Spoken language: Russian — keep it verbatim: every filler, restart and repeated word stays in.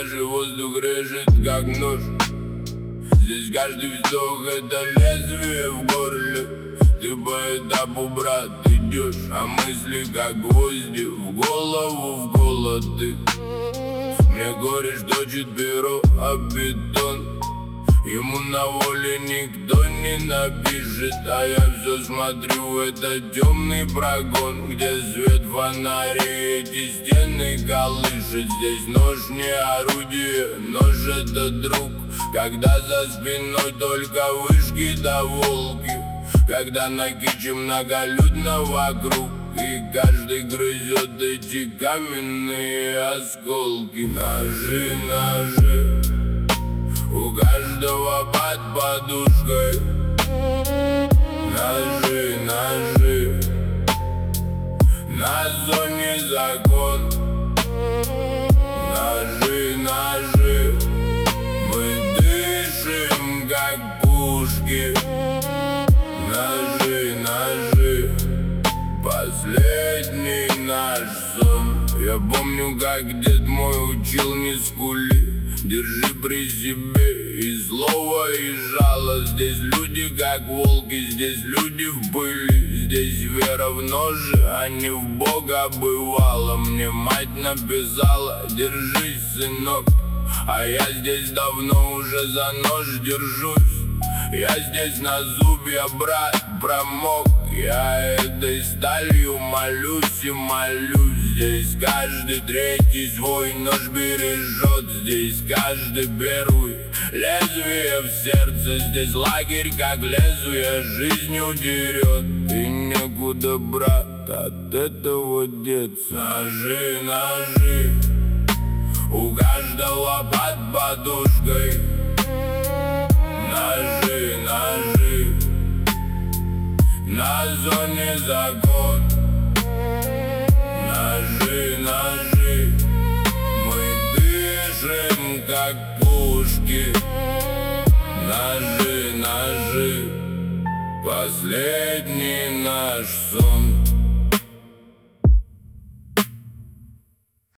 даже воздух режет как нож. Здесь каждый вздох это лезвие в горле. Ты по этапу, брат, идешь, а мысли как гвозди в голову, в голод ты. Мне горечь точит перо об бетон. Ему на воле никто не напишет, а я все смотрю, это темный прогон, где свет фонарей эти стены колышет. Здесь нож не орудие, нож это друг, когда за спиной только вышки да волки, когда на киче многолюдно вокруг, и каждый грызет эти каменные осколки. Ножи, ножи, у каждого под подушкой. Ножи, ножи, на зоне закон. Ножи, ножи, мы дышим как пушки. Ножи, ножи, последний наш сон. Я помню, как дед мой учил не скули, держи при себе и злого, и жало. Здесь люди как волки, здесь люди в пыли. Здесь вера в ножи, а не в Бога бывало. Мне мать написала: держись, сынок, а я здесь давно уже за нож держусь. Я здесь на зубья, брат, промок. Я этой сталью молюсь и молюсь. Здесь каждый третий свой нож бережет. Здесь каждый первый лезвие в сердце. Здесь лагерь как лезвие жизнью дерет. И некуда, брат, от этого деться. Ножи, ножи, у каждого под подушкой. Ножи, ножи, на зоне закон. Ножи, ножи, мы дышим как пушки.